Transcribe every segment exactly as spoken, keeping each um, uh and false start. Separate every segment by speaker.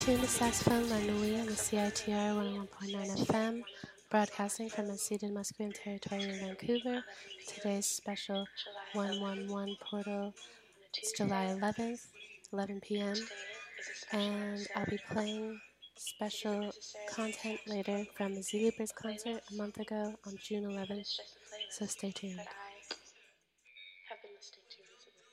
Speaker 1: Tune the saxophone by Louis on the C I T R one oh one point nine F M, broadcasting from unceded Musqueam territory in Vancouver. Today's special one one one portal. It's July eleventh, eleven p m, and I'll be playing special content later from the Z Loopers concert a month ago on June eleventh, so stay tuned. Have been listening to recently.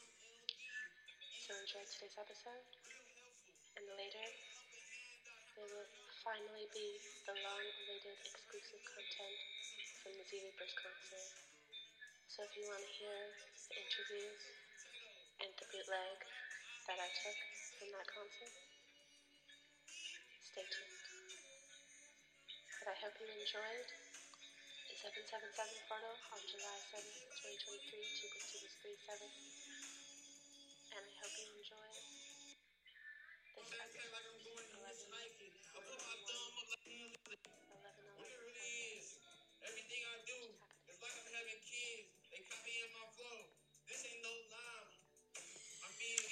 Speaker 1: So enjoy today's episode, and later there will finally be the long-awaited exclusive content from the Z Loopers concert. So if you want to hear the interviews and the bootleg that I took from that concert, stay tuned. But I hope you enjoyed the seven seven seven portal on July seventh, twenty twenty-three, two plus two is three seven, and I hope you enjoy this episode eleven eleven. Everything I do is like I'm having kids. They copying my flow. This ain't no lie. I'm being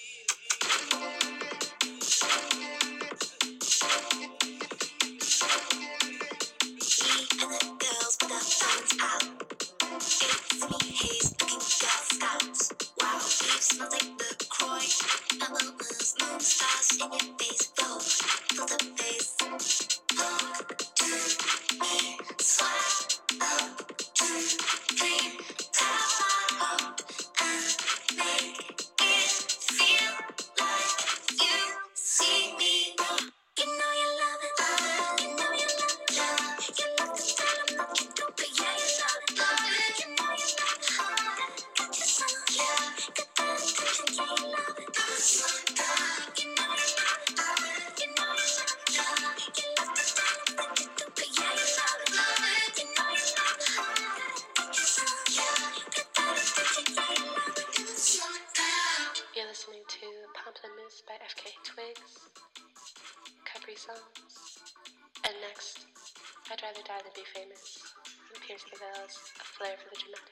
Speaker 1: Me and the girls with our phones out. It's me, haze, looking girl scouts. Wow, you smell like the Croy. Bubbles, moon stars in your face. Go, feel the bass. Look to me, swallow, dream, dream, tap my heart and make it feel like you see me. You know you love it, you know you love it. You love the style I'm looking through, but yeah, you love it. You know you love it, got your soul, yeah. Got that attention, yeah, you love it. You know you love it, you know you love it. You love the style I'm looking through, but yeah, you love it. You know you love it, got your soul, yeah. Got that attention, yeah, you love it. You're listening to Pamplemousse by F K Twigs, Capri Songs, and next, I'd Rather Die Than Be Famous, and Pierce the Veil's A Flair for the Dramatic.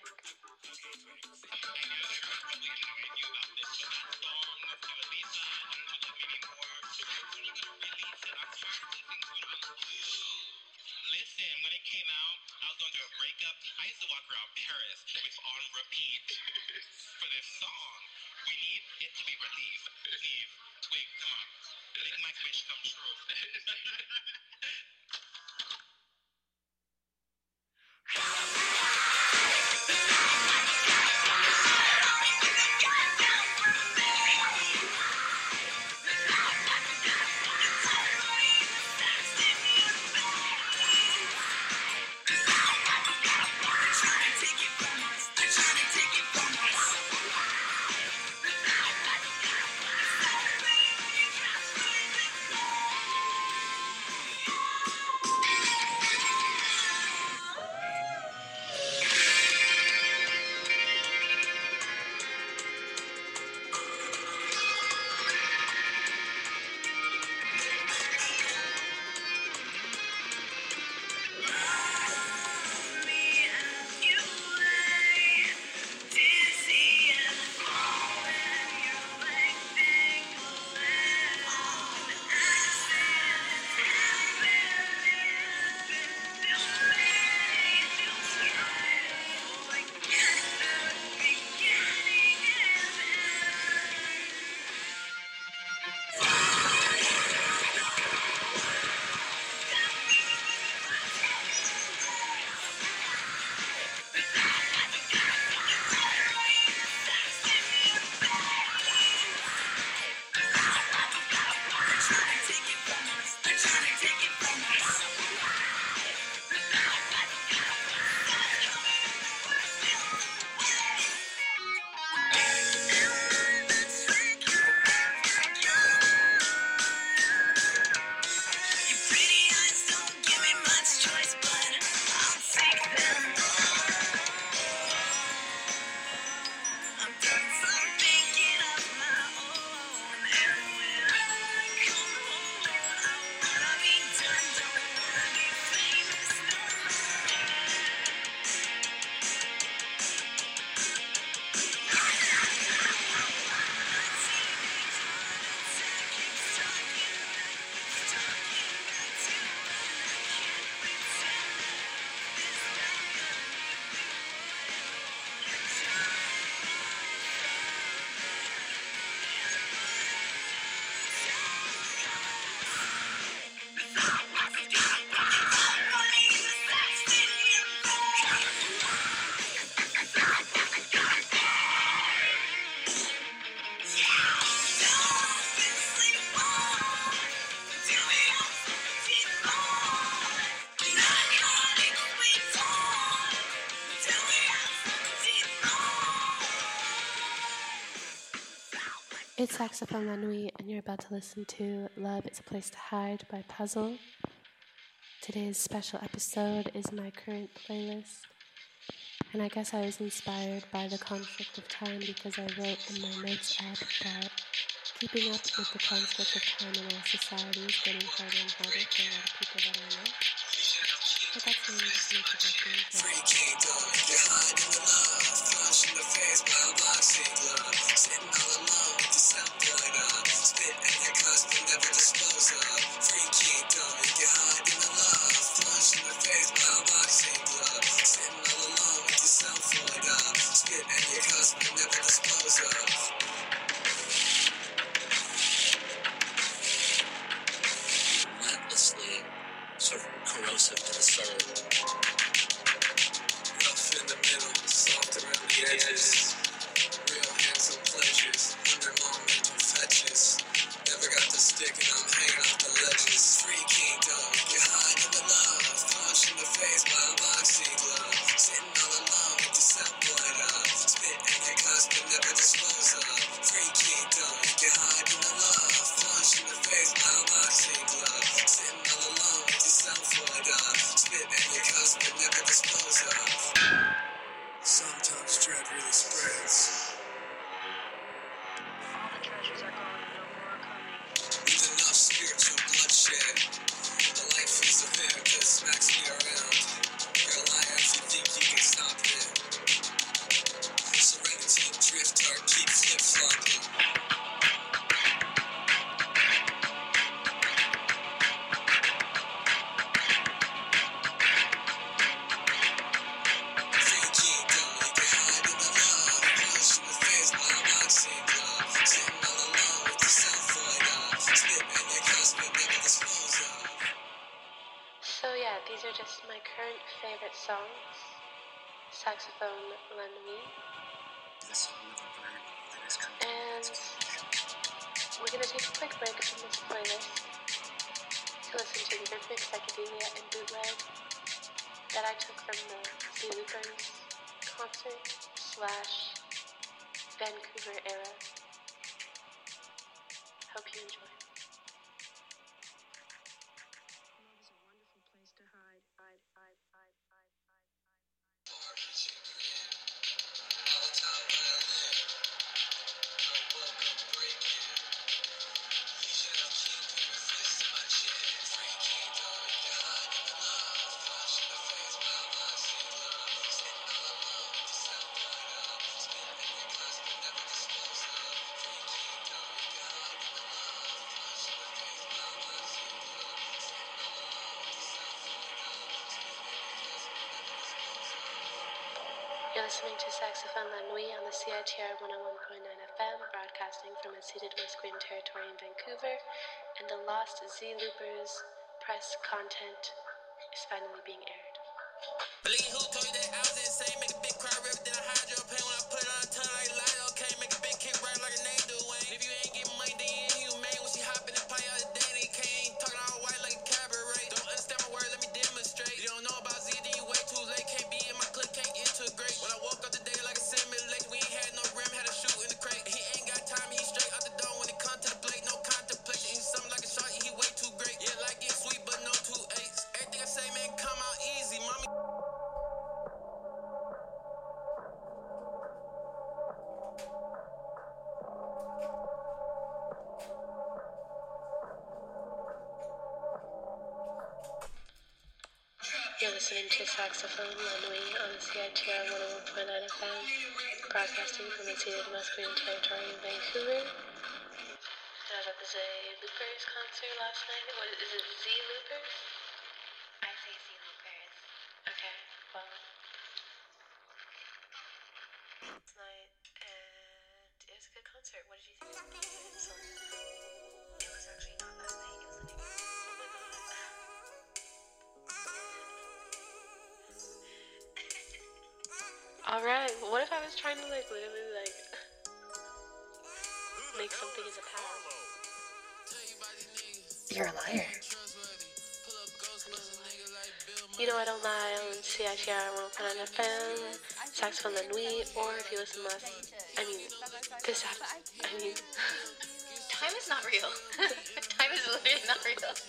Speaker 2: Listen, when it came out, I was going through a breakup. I used to walk around Paris with on repeat for this song. We need it to be released. Steve, Twig, come on. Make my wish come true.
Speaker 3: It's Saxophone La Nuit, and you're about to listen to Love Is a Place to Hide by Puzzle. Today's special episode is my current playlist, and I guess I was inspired by the conflict of time because I wrote in my notes app that keeping up with the conflict of time in our society is getting harder and harder for a lot of people that I know. But that's mainly just me projecting.
Speaker 1: Free kingdom, get hide in the love, punch in the face by a boxing glove, sitting all alone with the sound point up, spit in your cuss but never dispose of. Free kingdom, get hide in the love, punch in the face by a boxing glove, sitting all alone with the sound point up, spit in your cuss but never dispose of. Relentlessly sort of corrosive to the soul. Rough in the middle, soft around the edges. Real handsome pleasures, under long mental fetches. Never got the stick and I'm hanging off the ledges. Free kingdom, get hide in the love. Punch in the face by a boxing glove. Sitting all alone with the sound point up. Spit in your cuss but never dispose of. Free kingdom, get hide in the love. Punch in the face by a boxing glove. Sitting all alone with the sound point up. Spit in your cuss but never dispose of. Sometimes dread really spreads.
Speaker 4: All the treasures are gone and no more are coming.
Speaker 1: With enough spiritual bloodshed, the life is a him that smacks me around. You're a liar if you think you can stop it. Serenity drift hard, keep flip flopping. Free kingdom, you can hide in the love. Punch in the face by a boxing glove. Sitting all alone with the sound point up. Spit in your cuss but never dispose of.
Speaker 3: So yeah, these are just my current favorite songs. Saxophone La Nuit.
Speaker 1: The song of a bird that has come to
Speaker 3: And we're gonna take a quick break from this playlist to listen to the rhythmic psychedelia and bootleg that I took from the Z Loopers concert slash Vancouver era. Hope you enjoy.
Speaker 4: Love is a wonderful place to hide, hide, hide, hide, hide, hide, hide.
Speaker 1: all the time violin. No welcome breaking. You should have keep your fist in my chin. Free kingdom, get hide in the love. Punch in the face by a boxing glove. Sitting all alone with the sound point up. Spit in your cuss but never dispose of. Free kingdom, get hide in the love. Punch in the face by a boxing glove. Sitting all alone with the sound point up. Spit in your cuss but never dispose of.
Speaker 3: You're listening to Saxophone La Nuit on the C I T R one oh one point nine F M, broadcasting from unceded Musqueam territory in Vancouver, and the Lost Z Loopers press content is finally being aired.
Speaker 5: Believe who told you that I was insane? Make a big cry river, then I hide your pain when I put it on a tongue like light. Okay, make a big kick right like a name do Wayne. If you ain't getting money, then you ain't humane. When she hop in the play all the day, they can't talking all white like a cabaret. Don't understand my word, let me demonstrate. You don't know about Z, then you way too late. Can't be in my clique, can't integrate. When I woke up today like a simulation, we ain't had no rim, had a shoe in the crate. He ain't got time, he straight out the door when it come to the plate. No contemplation, he's something like a shark, he way too great. Yeah, like it sweet, but no two eights. Everything I say, man, come out easy, mommy.
Speaker 3: You're listening to Saxophone La Nuit on the C I T R one oh one point nine F M, broadcasting from unceded Musqueam territory in Vancouver. And I was at the Z Loopers concert last night. What is it, Z Loopers?
Speaker 6: I say Z Loopers.
Speaker 3: Okay, well, last night, and it was a good concert. What did you think of the song?
Speaker 6: It was actually not last night, it was the night before.
Speaker 3: Oh my god. Alright, what if I was trying to like literally like make something as a path?
Speaker 6: You're a liar.
Speaker 3: You know I don't lie on C I T R one oh point nine F M, Saxophone La Nuit, or if you listen last, I mean, this happened, I mean, Time's not real. Time is literally not real.
Speaker 7: I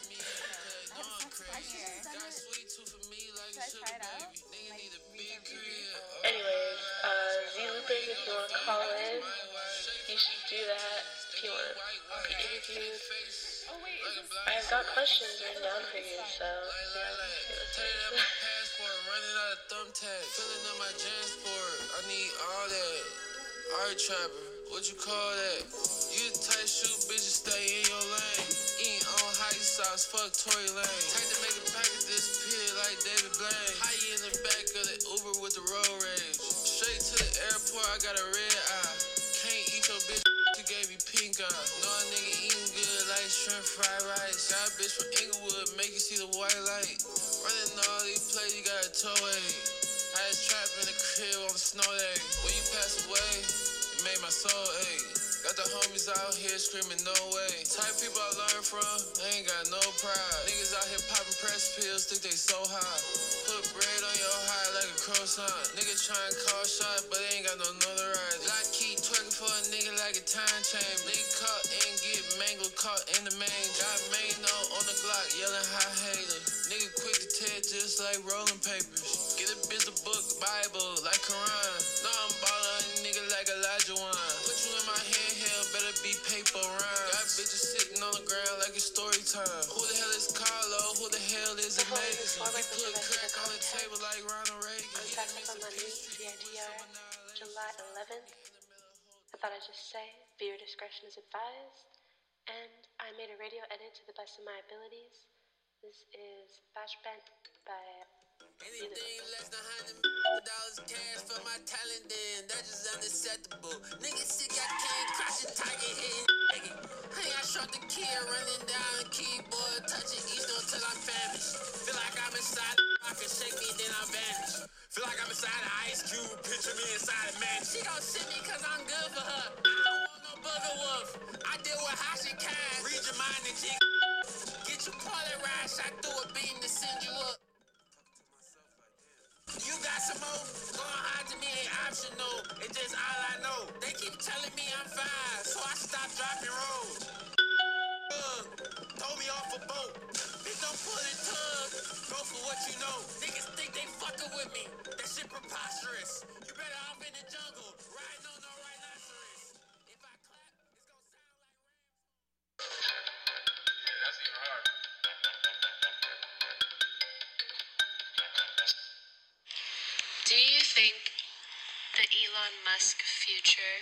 Speaker 7: should have done it. Should I try it out? Like, read their reviews?
Speaker 3: Anyways, uh, Z-Loopers, if you want to call in, you should do that if you want to be interviewed.
Speaker 7: Oh wait, is this?
Speaker 3: I've got questions written down for you, so yeah, let's see what's
Speaker 5: Turning
Speaker 3: there.
Speaker 5: out my passport, running out of thumbtacks. Filling up my Jansport, I need all that. Art trapper, what you call that? You the type shoot, bitches stay in your lane. Eating on high sauce, fuck Tory Lane. Type to make a packet disappear like David Blaine. How you in the back of the Uber with the road rage? Straight to the airport, I got a red eye. Can't eat your bitch, she gave me pink eye. Know a nigga eating good like shrimp fried rice. Got a bitch from Inglewood, make you see the white light. Running all these plays, you got a toe ache. I was trapped in the crib on a snow day. When you pass away, it made my soul ache. Got the homies out here screaming no way. Type people I learn from, they ain't got no pride. Niggas out here popping press pills, think they so high. Put bread on your high like a croissant. Nigga trying call shot, but they ain't got no notoriety. Lock key twerking for a nigga like a time chain. Nigga caught and get mangled, caught in the main. Got Mano on the Glock, yelling high hater. Nigga quick to tear just like rolling papers. Get a biz a book, Bible, like Quran. No, I'm ballin' on a nigga like Elijah Wan. Put you in my handheld, better be paper rhyme. Got bitches sitting on the ground like it's story time. Who the hell is Carlo? Who the hell is Amazing? He put crack on the table like Ronald Reagan.
Speaker 3: On Sacrifice on Monday, D I T R, July eleventh. I thought I'd just say, viewer discretion is advised. And I made a radio edit to the best of my abilities. This is Bash Bent by
Speaker 5: Anything less than hundred million dollars cash for my talent, then that's just unacceptable. Niggas sick, I can't crush a tiger hitting. Hey, I shot the kid running down the keyboard, touching each note till I'm famished. Feel like I'm inside the rock and shake me, then I vanish. Feel like I'm inside an ice cube, picture me inside a man. She gon' send me cause I'm good for her. I don't want no bugger wolf. I deal with how she can. Read your mind and jig. Get your parlay ride, shot through a beam to send you up. You got some more? Going hard to me ain't optional. It's just all I know. They keep telling me I'm fine, so I stop dropping rolls. Uh, throw me off a boat. Bitch, don't pull it tug. Go for what you know. Niggas think they fucking with me. That shit preposterous. You better off in the jungle, riding on no rhinoceros. If I clap, it's gonna sound like Rams.
Speaker 2: Yeah, that's even hard.
Speaker 3: Do you think the Elon Musk future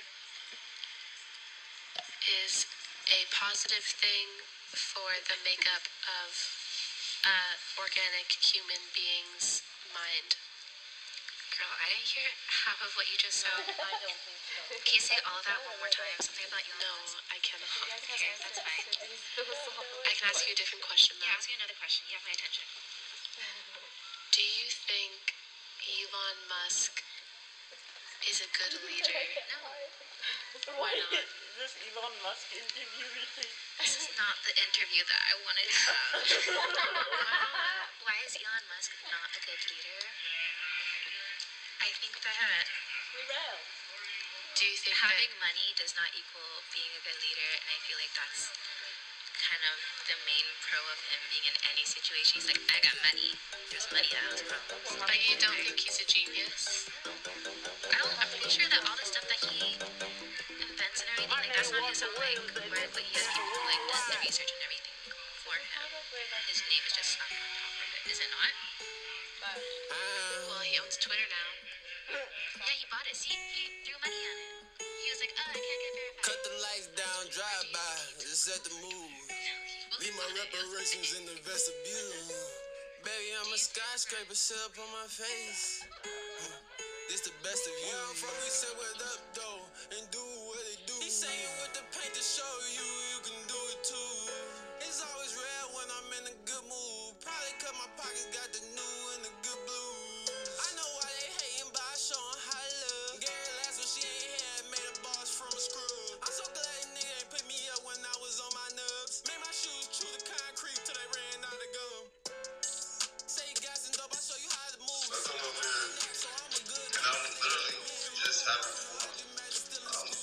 Speaker 3: is a positive thing for the makeup of uh, organic human beings' mind? Girl, I didn't hear half of what you just said.
Speaker 7: I don't think so.
Speaker 3: Can you say all of that one more time? Something about Elon Musk. No, I cannot.
Speaker 7: Okay, that's fine.
Speaker 3: I can ask you a different question though.
Speaker 8: Yeah, ask me another question. You have my attention.
Speaker 3: Do you think Elon Musk is a good leader?
Speaker 8: No,
Speaker 3: Why not?
Speaker 7: This Elon Musk interview really?
Speaker 8: this is not the interview that I wanted to have. Why not? Why is Elon Musk not a good leader? I think that
Speaker 7: We will.
Speaker 3: Do you think
Speaker 8: having
Speaker 3: that
Speaker 8: money does not equal being a good leader, and I feel like that's kind of the main pro of him being in any situation. He's like, I got money. There's money that has problems.
Speaker 3: like you don't think he's a genius?
Speaker 8: I don't, I'm pretty sure that all the stuff that he invents and everything, like that's not his own like work, but he has people who like does the research and everything for him. His name is just stuck on top of it, is it not?
Speaker 3: Well, he owns Twitter now.
Speaker 8: Yeah, he bought it. See, he threw money on it. He was like, oh, I can't get verified.
Speaker 5: Cut the lights down, drive by, just set the mood. Leave my reparations in the vestibule. Baby, I'm a skyscraper, sit up on my face. This the best of you. Where I'm from, we say what up, though, and do what they do. He saying with the paint to show you, you can do it too. It's always red when I'm in a good mood. Probably cause my pockets got the new and the good blue. I know why they hating, but I show 'em how to love. Gary last when she ain't had, made a boss from a scrub. I'm so glad that nigga ain't pick me up when I was on my nerves. Made my shoes chew the concrete till they ran out of gum. Say you got some dope, I show you how to move.
Speaker 2: So come over here,
Speaker 5: So I'm a good
Speaker 2: and I'm literally just having um,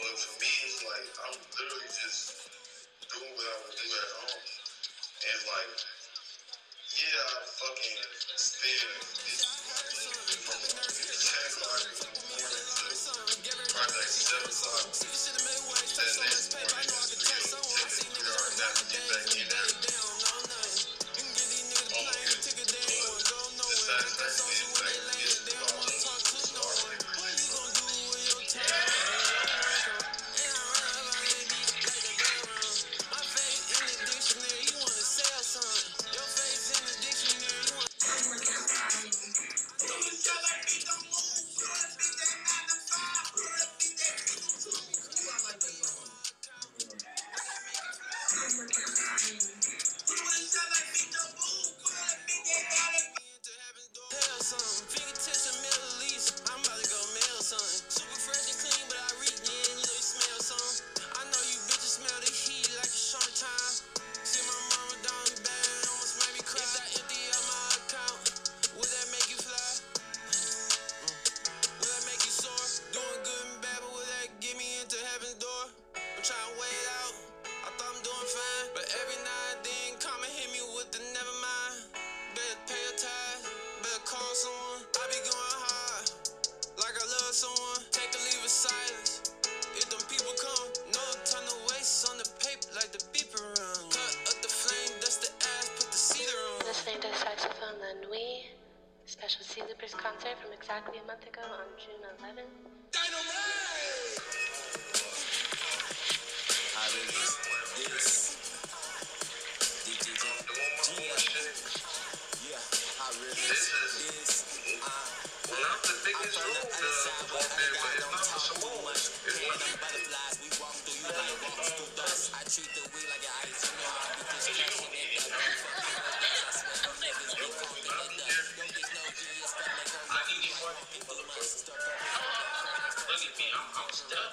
Speaker 9: But for me, it's like I'm literally just doing what I would do at home. And like, yeah, I fucking spend from ten o'clock in the morning to probably like seven o'clock. Then next morning, just to go take a three hour nap and get back in there. All good. But the satisfaction is like, it's all love. It's already
Speaker 3: Listening to the saxophone La Nuit, special C Loopers concert from exactly a month ago on June eleventh.
Speaker 9: not the biggest room, the one bed, but it's not the small one. It's one of
Speaker 5: Butterflies, we walk through you like walks through dust. I treat the weed like an ice, you know I be just catching it up.
Speaker 2: I need these fucking people to put. Look at me, I'm, I'm stuck.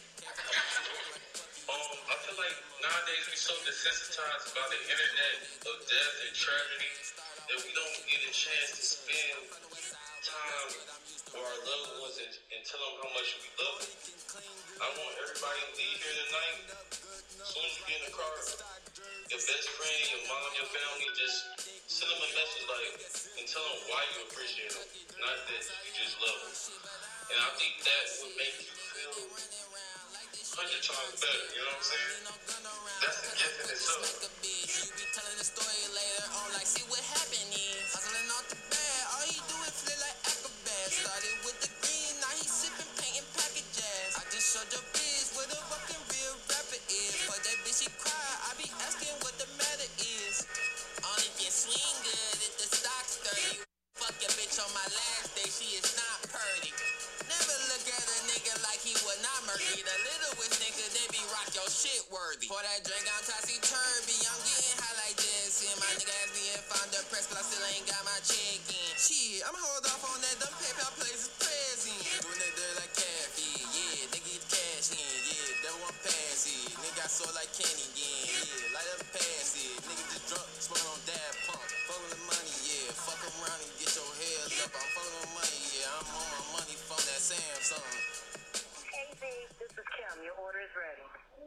Speaker 2: Um, I feel like nowadays we so desensitized about the internet of death and tragedy that we don't get a chance to spend time with our loved ones and, and tell them how much we love them. I want everybody to leave here tonight. As soon as you get in the car, your best friend, your mom, your family, just send them a message like, and tell them why you appreciate them, not that you just love them. And I think that would make you feel a hundred times better, you know what I'm saying? That's the gift in itself.
Speaker 5: You be telling the story later on, like, see what happened is hustling off the bed, all he do is flip like acrobat. Started with the green, now he sipping paint and packages. I just showed your bitch what a fucking real rapper is. For that bitch she cry, I be asking what the matter is. Only can swing good if the stock's sturdy. Fuck your bitch on my last day, she is not purdy. Never look at a nigga like he would not murder me. The littlest nigga, they be rock your shit worthy. For that drink, I'm tossy turby. I'm getting high like this. And my nigga asked me if I'm depressed, but I still ain't got my check in. Shit, I'm hold off on that. Them PayPal places present. Doing that dirt like caffeine. Yeah, nigga get cash in. Yeah, never want pass it. Nigga got sold like candy again. Yeah, light up pass it. Nigga just drunk, smoking on dad pump. Fucking the money, yeah. Fuck around and get your head up. I'm fucking on money, yeah. I'm on my money from that Samsung.
Speaker 6: Hey, Z, this is Kim. Your order is ready.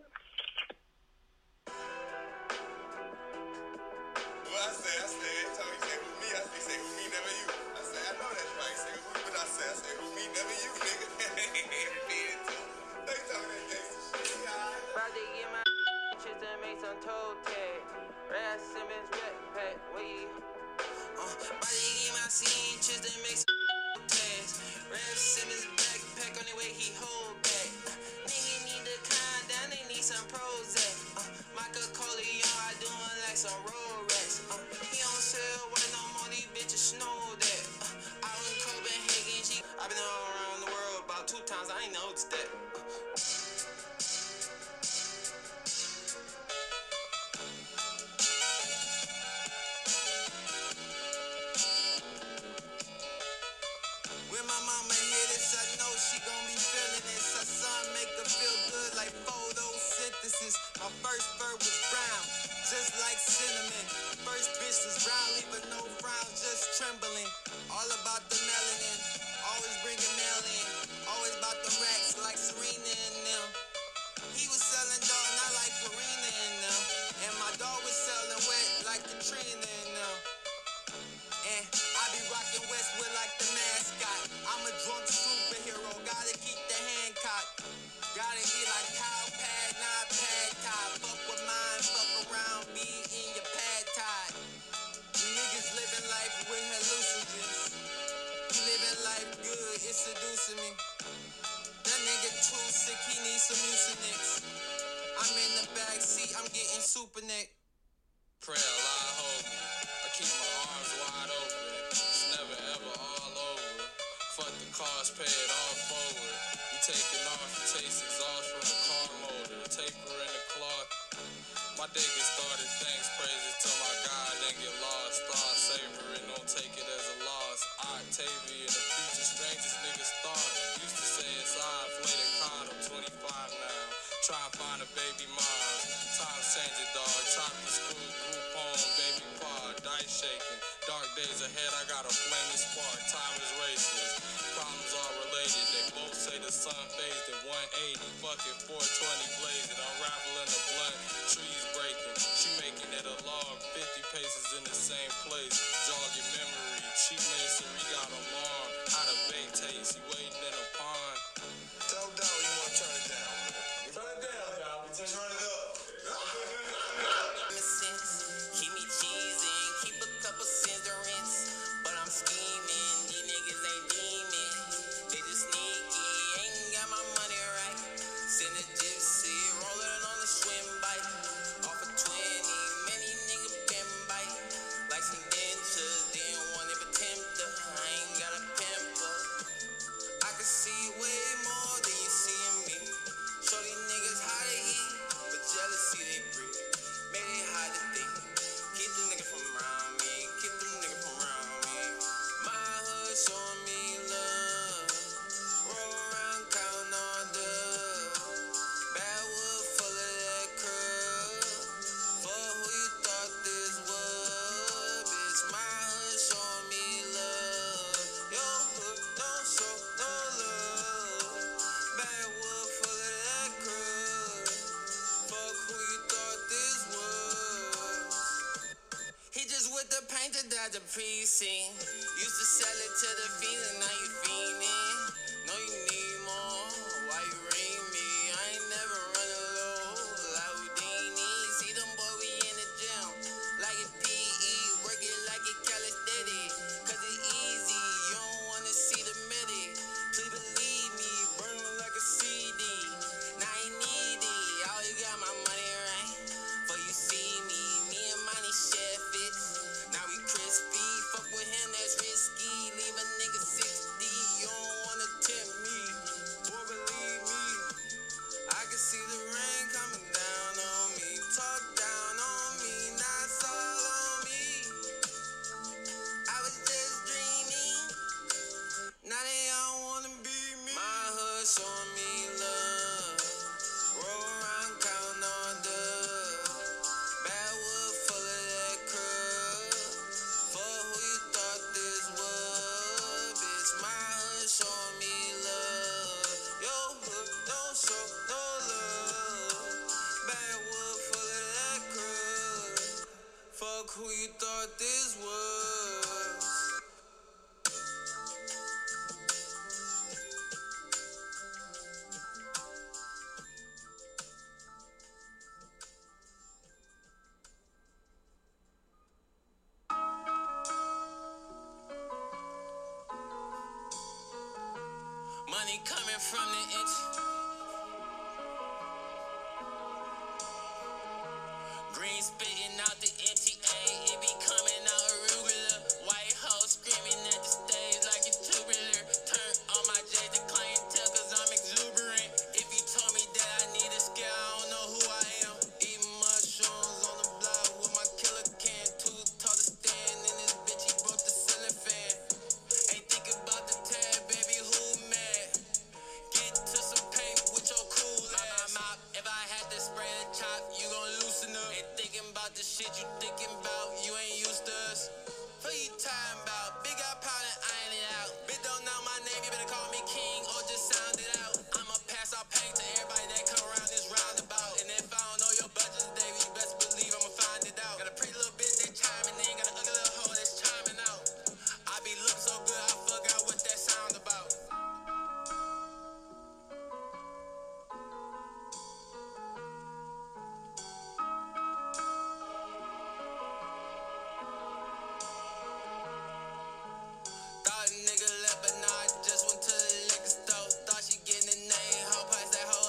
Speaker 9: Well, I say, I say, every time you say who me, I say, say who me, never you. I say, I know that's right. Say who me, but I say, I say who me, never you, nigga. They tell me that gangsta shit.
Speaker 5: About to get my shit to make some toe tag. Red Simmons backpack, we. Uh, about to get my scene, just to make some tags. Red Simmons backpack, only way he hold back. Nigga need to calm down, they need some Prozac. Uh, Michael Corleone, I doing like some road rats. Uh, he don't sell white no more, these bitches know that. Uh, out in Copenhagen, G. I been all around the world about two times, I ain't noticed that. Uh, When my mama hear this, I know she gon' be feeling this. Her son make her feel good like photosynthesis. My first fur was brown, just like cinnamon. First bitch was brown, leave her no frown, just trembling. All about the melanin, always bringing mail in. Always about the racks like Serena and sick, he needs some Mucinex. I'm in the back seat, I'm getting super neck. Pray Allah hold me. I keep my arms wide open. It's never ever all over. Fuck the cost, pay it all forward. We taking off and taste exhaust from the car motor. Taper in the cloth. My day get started, thanks, praises to my God, then get lost. Thought savoring, don't take it as a loss. Octavian, the future strangest niggas thought. Used to say it's I, inflated condom, twenty-five now. Try and find a baby mom. Times changing, dog. Chopping screw, group home, baby pod, dice shaking. Dark days ahead, I got a flaming spark. Time is racist. Problems all related. They both say the sun phased at one eighty. Fucking four twenty blazing, unraveling the blunt. Trees breaking. She making it a log. fifty paces in the same place. Jogging memory. Cheap masonry got alarm. How to bake taste. He waiting in a pond.
Speaker 9: Tell Dolly you want to turn it down.
Speaker 5: Turn it down, Dolly.
Speaker 9: Turn it up.
Speaker 5: Keep me cheesing, keep a couple cents to rinse. But I'm scheming, these niggas ain't demon. They just sneaky, ain't got my money right. Send a gypsy, rolling on the swim bike. Off of twenty, many niggas been bite. Like some dentures, didn't want to attempt to. I ain't got a pimple. I can see way more than you see in me. Show these niggas how they eat, but jealousy they breathe. Maybe they hide the thing. Keep them niggas from around me. Keep them niggas from around me. My hood showing me love. Roll around counting all the Badwood full of that crud. For who you thought this was, bitch. My hood showing me love. Your hood don't show no love. Badwood full of that crud. Fuck who you thought this was. He just with the paint to dodge the precinct. Used to sell it to the fiends and now you fiending. No, you need more. Why you ring me? I ain't never running low. Like Houdini. See them boy, we in the gym. Like a P E. Work it like a calisthenics. Cause it easy. You don't wanna see the midi. Please believe me. Burn like a C D. Now I need it. I always got my money right. For you see me. Me and Money share fits. Now we crispy. Fuck with him, that's risky. Leave a nigga sixty. You don't wanna tempt me. Boy, believe me. I can see the rain coming down on me. Talk down on me. Now it's all on me. I was just dreaming. Now they all wanna be me. My hood showing me love. Roll around counting all the Badwood full of that crud. For who you thought this was, bitch. My hood showing me love. Your hood don't show no love. Badwood full of that crud. Fuck who you thought this was. Money coming from the inch. Green spitting out the N T A. It be coming out arugula. White house screaming at the stage like it's tubular. Turn on my J to clientele cause I'm exuberant. If you told me that I need a scale, I don't know who I am. Eating mushrooms on the block with my killer can. Too tall to stand in this bitch, he broke the ceiling fan. Ain't think about the tab, baby, who mad? Get to some paper with your cool ass. Mop, if I had to spray a chop, you gon' loosen up. Ain't thinking about the shit you thinking about, you ain't used to us. What you talking about? Big up pound and iron it out. Bitch don't know my name, you better call me king or just sound it out. I'ma pass out pain to everybody that come around this roundabout. And if I don't know your budget, baby, you best believe I'ma find it out. Got a pretty little bitch that chiming in, got an ugly little hoe that's chiming out. I be looking so good, I forgot what that sound about. Thought a nigga left, but now I just went to the liquor store. Thought she getting a name, hoe price that hoe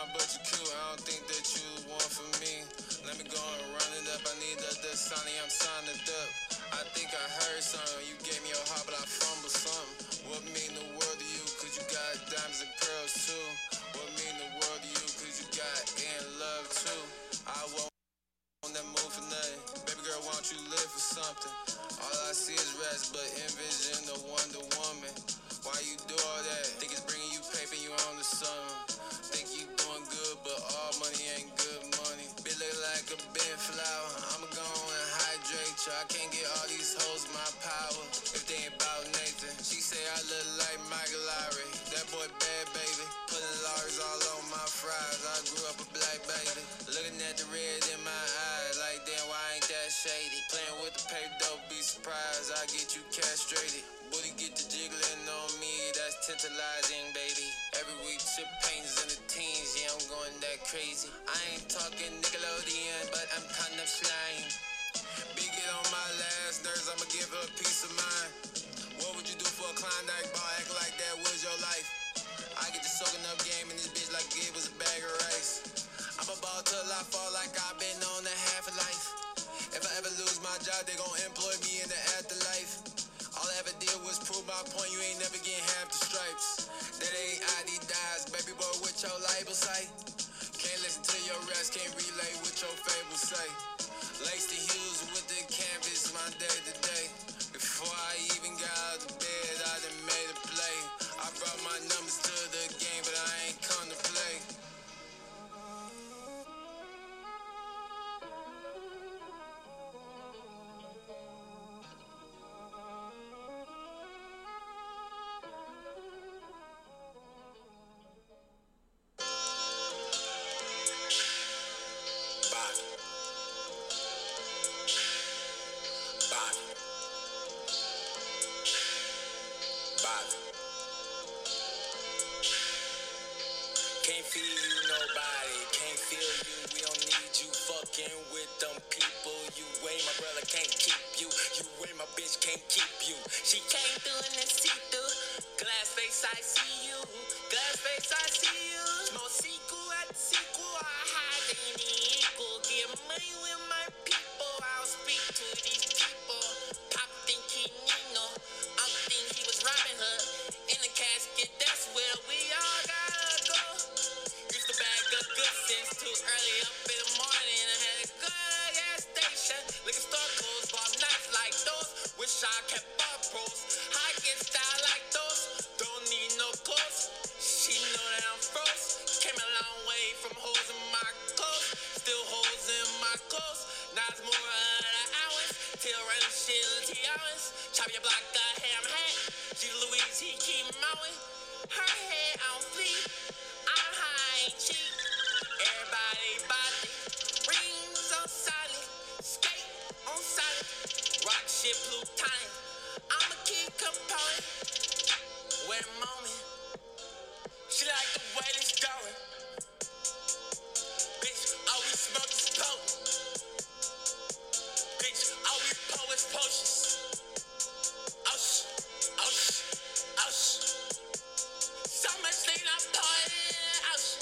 Speaker 5: but you cute. I don't think that you the one for me. Let me go and run it up. I need that Dasani, I'm signed up. I think I heard something. You gave me your heart, but I fumbled something. What mean the world to you? Cause you got diamonds and pearls too. What mean the world to you? Cause you got in love too. I won't on that move for nothing. Baby girl, why don't you live for something? All I see is rest, but envision the Wonder Woman. Why you do all that? Think it's bringing you paper, you on the sun. Think you doing good, but all money ain't good money. Bitch look like a bent flower. I'ma go on and hydrate you. I can't get all these hoes my power if they ain't about Nathan. She say I look like Michael Lowry. That boy bad, baby. Putting Lars all on my fries. I grew up a black baby. Looking at the red in my eyes, like damn, why ain't that shady? Playing with the paper, don't be surprised. I get you castrated. Booty get the jiggling on me, that's tantalizing, baby. Every week, chip painters in the teens, yeah, I'm going that crazy. I ain't talking Nickelodeon, but I'm kind of flying. Big it on my last nerves, I'ma give her a peace of mind. What would you do for a Klondike bar? Act like that was your life. I get the soaking up game in this bitch like it was a bag of rice. I'm a ball till I fall like I've been on a half a life. If I ever lose my job, they gon' employ me in the afterlife. All I ever did was prove my point, you ain't never getting half the stripes. That ain't Adidas, baby boy, what your label say? Can't listen to your rest, can't relay what your fable say. Lace the heels with the canvas, my day to day. Before I even got out of bed, I done made a play. I brought my numbers to the game, but I ain't come to play. Can't feel you, nobody. Can't feel you. We don't need you fucking with them people. You way, my brother can't keep you. You way, my bitch can't keep you. She came through in the see-through. Glass face, I see you. Glass face, I see you. Small sequel at the sequel. I hide the equal. Get money with my people. I'll speak to these people. Pop think he Nino. I think he was Robin Hood. In the casket, that's where we all gotta go. Used to bag up good since too early up in the morning. I had a good gas station. Liquor store closed, bought nights like those. Wish I kept up pros. I get style like those. Don't need no clothes. She know that I'm froze. Came a long way from holes in my clothes. Still holes in my clothes. Now it's more of the hours. Till run shit T hours. Chop your block, got ham hat. G Louise, he keep mowing. Her head on fleek. I'm high and cheap. Everybody body. Rings on solid. Skate on solid. Rock shit plutonic. I'ma keep component. Wait a moment. She like the way this going. Bitch, all we smoke is potent. Bitch, all we pour is potions. Oh sh, oh sh, oh sh. So much thing I pour in the ocean.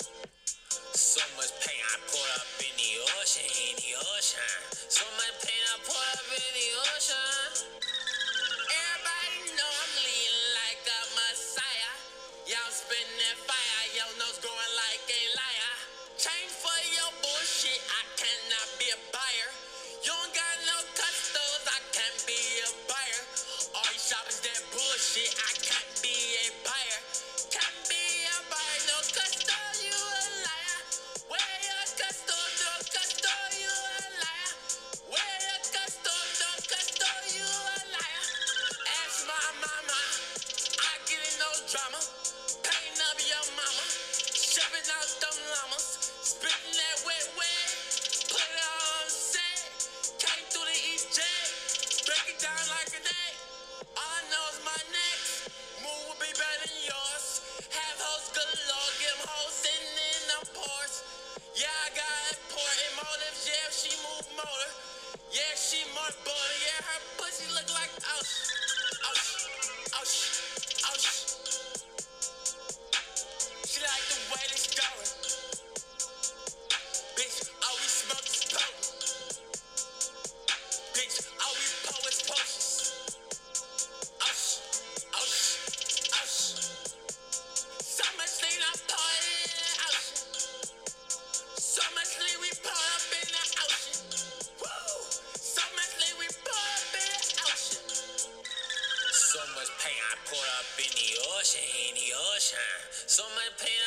Speaker 5: So much pain I poured up in the ocean, in the ocean. So much pain I poured up in the ocean. Everybody know I'm lean like a messiah. Y'all spitting that fire, your nose growing like a liar. Change for your bullshit, I cannot be a buyer. You don't got no customers, I can't be a buyer. All you shoppers that bullshit, I can't be a buyer. Can't be a buyer, no customer, you a liar. Where your customer, no customer, you a liar. Where your customer, no customer, you a liar. Ask my mama, I get in no drama. Pain up your mama, shoving out them llamas. Spitting that wet wet, put it on set. Came through the East Jet, break it down like an egg. All I know is my next move will be better than yours. Have hoes galore, give them hoes sitting in them ports. Yeah, I got important motives, yeah, she move motor. Yeah, she more border, yeah, her pussy look like oh sh, oh sh, oh sh, oh sh. She like the way this going.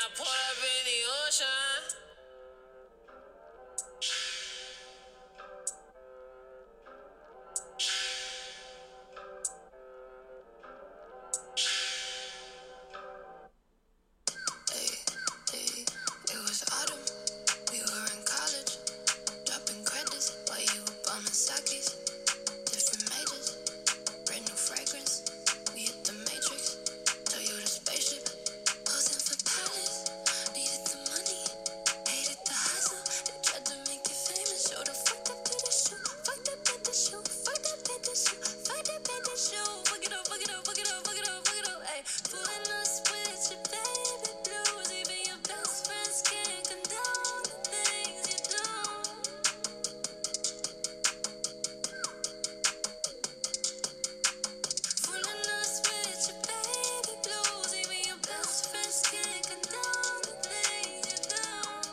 Speaker 5: I pulled up in the ocean.
Speaker 1: Hey, hey, it was autumn. We were in college, dropping credits while you were bumming sakis. Different majors, brand new fragrance. We hit the matrix, Toyota spaceship. Posing for palace, needed the money, hated the hustle. They tried to make you famous, show the fuck up to the shoe, fuck that at the shoe, fuck that at the shoe, fuck that at the shoe. Fuck it up, fuck it up, fuck it up, fuck it up, fuck it up. Ayy, fooling us with your baby blues. Even your best friends can't condone the things you do. Fooling us with your baby blues. Even your best friends can't condone the things you do.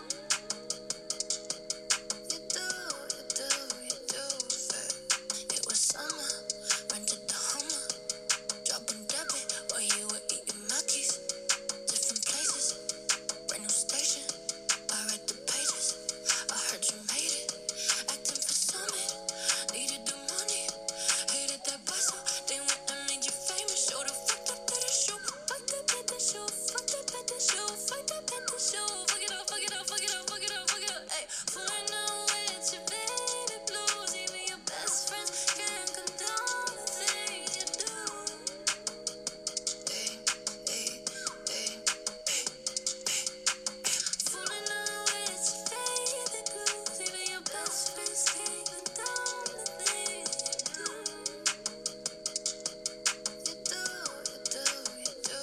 Speaker 1: You do, you do, you do. It was summer, rented the Hummer, dropping debit while you were eating Mackies. Different places, brand new station. I read the pages, I heard you made it. Acting for summit, needed the money, hated that bustle. Then when I made you famous, show the fuck up to the shoe, fuck that at the shoe, fuck that at the shoe, fuck that at the shoe. Fuck it up, fuck it up, fuck it up, fuck it up, fuck it up. Ayy, fooling out with your baby blues. Even your best friends can't condone the things you do. Hey, hey, hey, hey, hey. Fooling out with your baby blues. Even your best friends can't condone the things you do. You do, you do, you do.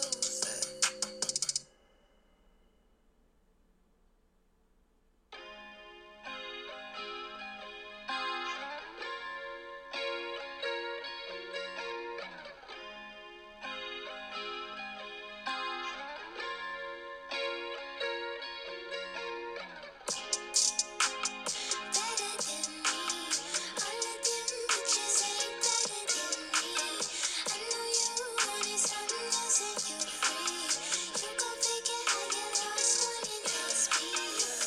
Speaker 1: Better than me, all of them bitches ain't better than me. I know you wanted something that set you free. You gon' figure how you lost one in your speed.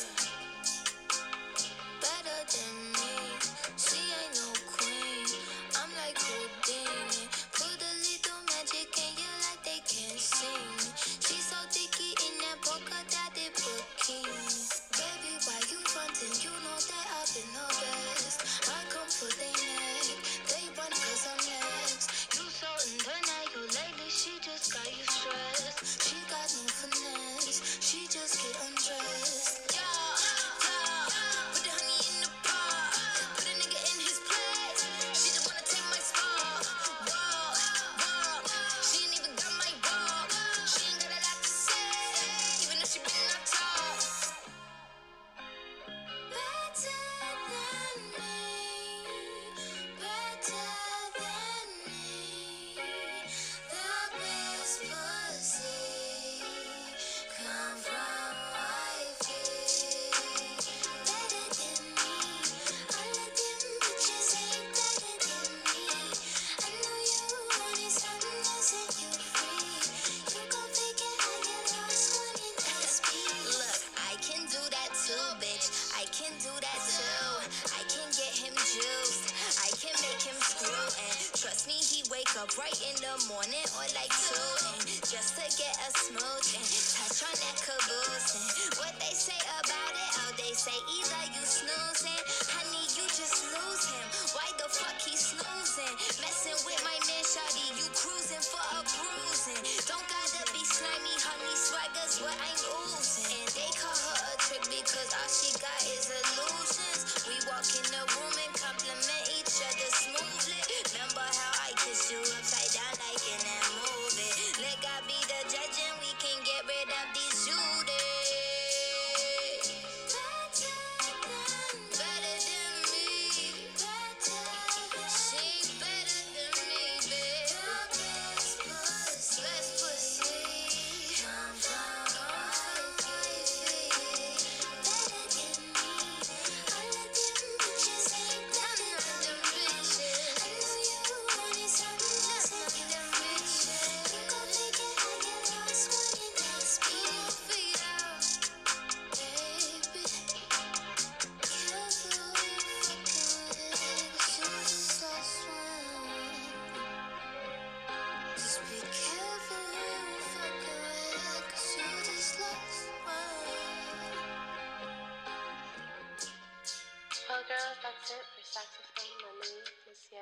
Speaker 1: Better than me, she ain't no queen. I'm like Houdini, put a little magic in you like they can't see me. She's so dicky in that polka dotted bikini. Baby, why you frontin'? You know that I've been the best. I come for they neck, they run cause I'm next. You so undeniable lately, she just got you stressed. She got no finesse, she just get undressed. Yeah, yeah, put the honey in the pot, put a nigga in his place. She just wanna take my spot. Whoa, whoa, she ain't even got my ball. She ain't got a lot to say, even if she been on top. Better than me, better than me. The best pussy come from wifey. Better than me, all of them bitches ain't better than me. I know you wanted something that set you free. You gon' figure how you lost one in that speed. Look, I can do that too, bitch. I can do that too. I can get him juiced. I can make him screw. And trust me, he wake up right in the morning or like two. And just to get a smooth and touch on that caboose. And what they say about it, oh, they say either you snoozing, honey, you just lose him. Why the fuck he snoozing? Messing with my man, shawty, you cruising for a bruising. Don't gotta be slimy, honey, swagger's what I'm oozing. And they call her a trick because all she got is illusions. We walk in the room and compliment each other smoothly. Remember how I kissed you upside down like in that movie? Let God be the judge and we can get rid of these Judas. Better than me, she better than me, babe. Best pussy come from wifey.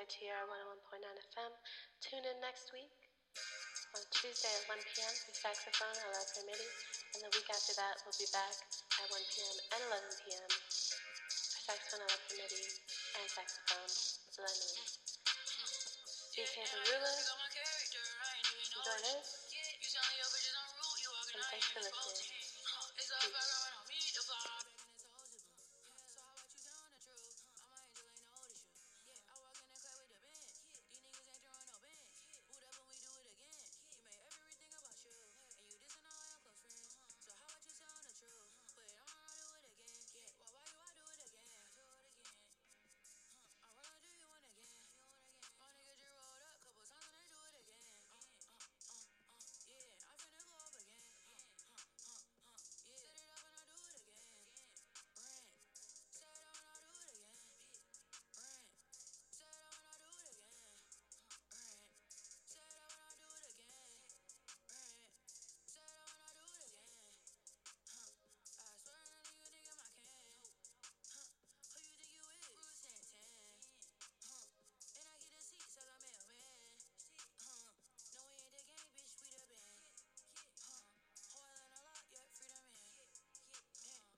Speaker 3: T R one oh one point nine F M. Tune in next week on Tuesday at one p.m. for saxophone, I Love Her MIDI, and the week after that we'll be back at one p.m. and eleven p.m. for saxophone, I Love Her MIDI, and saxophone, La Nuit. D K Barula, enjoy this, and thanks for listening. Peace.